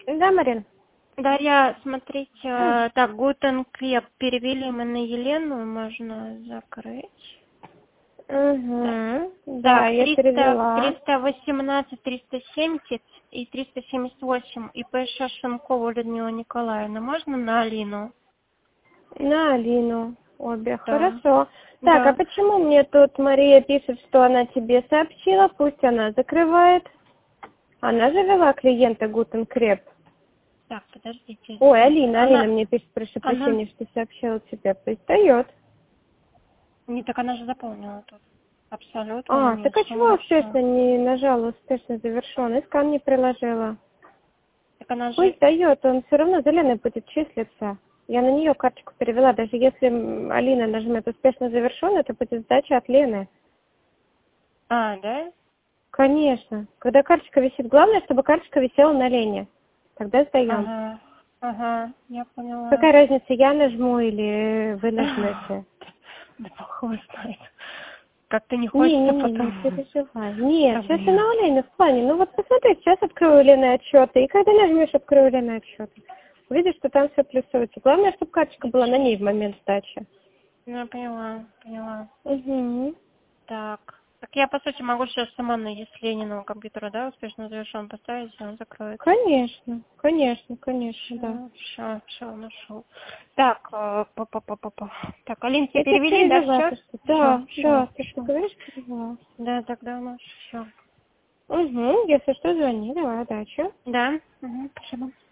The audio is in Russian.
Да, Марин? Дарья, смотрите, так, Гутен Креп перевели мы на Елену, можно закрыть. Угу. Да, Так, я 300, перевела. 318, 370 и 378 ИП Шашенкова Людмила Николаевна. Можно на Алину? На Алину. Обе. Да. Хорошо. Так, а Да. почему мне тут Мария пишет, что она тебе сообщила? Пусть она закрывает. Она же вела клиента Гутен Креп. Так, подождите. Ой, Алина Она, мне пишет, прошу она, прощения, что сообщила тебе. Пусть дает. не, так она же заполнила тут. Абсолютно А, не так а чего сумма, все. успешно не нажала успешно завершен? Искан не приложила. Так она же, Пусть дает, он все равно за Леной будет числиться. Я на нее карточку перевела. Даже если Алина нажмет успешно завершен, это будет сдача от Лены. да? Конечно. Когда карточка висит, главное, чтобы карточка висела на Лене. Тогда сдаем. Ага, я поняла. Какая разница, я нажму или вы нажмете? Да бог его знает. Как-то не хочется Не потом. переживай. Нет, Да сейчас она блин. у Лены в плане. Ну вот посмотри, сейчас открою Лены отчеты. И когда нажмешь открою Лены отчеты, увидишь, что там все плюсуется. Главное, чтобы карточка была на ней в момент сдачи. Ну, я поняла. Угу. Так. Так я, по сути, могу сейчас сама на Ленина компьютера, да, успешно завершен поставить, и он закроется. Конечно, да. Все, нашел. Так, Так, Алин, тебе Я тебя перевели, да, перевела, сейчас? ты что? Да, Все, да, ты что говоришь, перевела. Да, тогда у нас все. Угу, если что, звони, давай, удачи. Да, спасибо.